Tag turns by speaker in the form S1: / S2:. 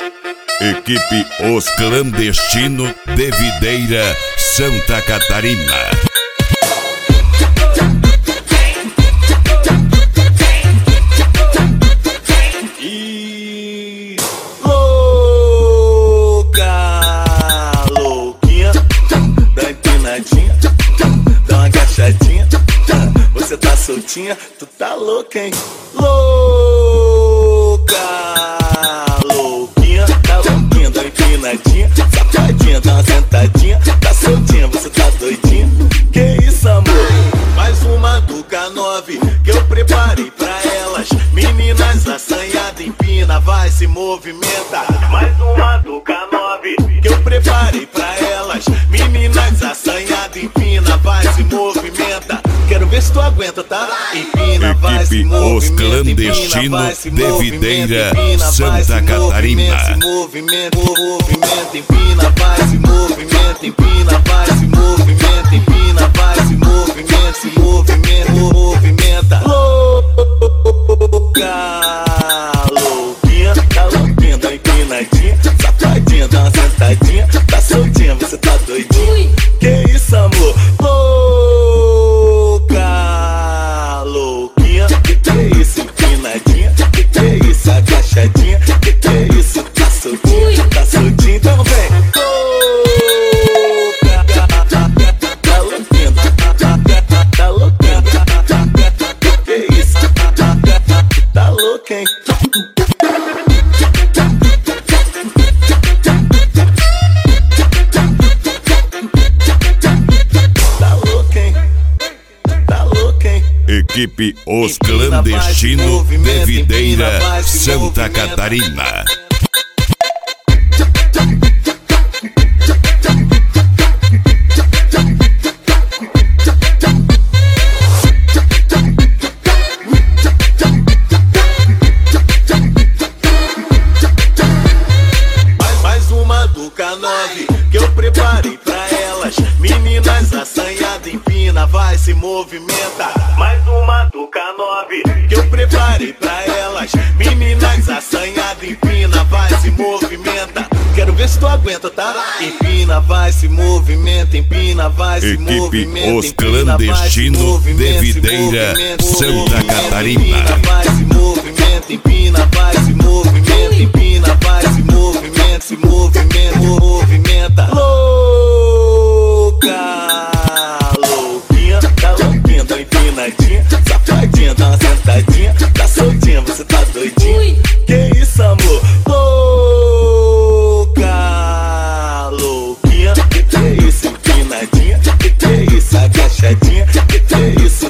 S1: Equipe Os Clandestinos de Videira, Santa Catarina.
S2: E louca, louquinha, dá empinadinha, dá uma agachadinha. Você tá soltinha, tu tá louca, hein? Louca, louquinha, tá louquinha, dá empinadinha, safadinha, dá uma sentadinha. Tá soltinha, você tá doidinha. Que isso, amor? Mais uma do K9 que eu preparei pra elas. Meninas assanhadas, empina, vai, se movimenta. Mais uma do K9 que eu preparei pra elas. Meninas assanhadas, empina, vai, se movimenta. Quero ver se tu aguenta, tá? Empina, vai, se movimenta.
S1: Os Clandestinos de Videira, Santa Catarina.
S2: Se movimenta, movimenta, empina, vai, se movimenta, empina, vai, se movimenta, empina, vai, se movimenta, se movimenta, movimenta. Louca, louquinha, tá louquinha, dá empinadinha, safadinha, dá uma sentadinha. Tá soltinha, você tá doidinha. Que isso, amor? Louca, louquinha, que é isso? Empinadinha, que é isso? Agachadinha, que é isso? Tá soltinha, tá soltinha, então vem. Louca, tá louquinha, tá louquinha, que é isso? Tá louca, hein?
S1: Equipe Os Clandestinos de Videira, Santa Catarina.
S2: Mais uma do K9 que eu preparei pra elas. Meninas assanhadas, empina, vai, se movimenta. Mais uma do K9 que eu preparei pra elas. Meninas assanhadas, empina, vai, se movimenta. Quero ver se tu aguenta, tá? Empina, vai, se movimenta, empina, vai, se movimenta.
S1: Equipe Os Clandestinos de Videira, Santa Catarina.
S2: Empina, vai, se movimenta, empina, vai, se movimenta, empina, vai, se movimenta, se movimenta, movimenta. Louca, louquinha, tá louquinha, dá empinadinha, safadinha, dá uma sentadinha. Tá soltinha, você tá doidinha. Que isso, amor? Louca, louquinha, que é isso? Empinadinha, que é isso? Agachadinha, que é isso?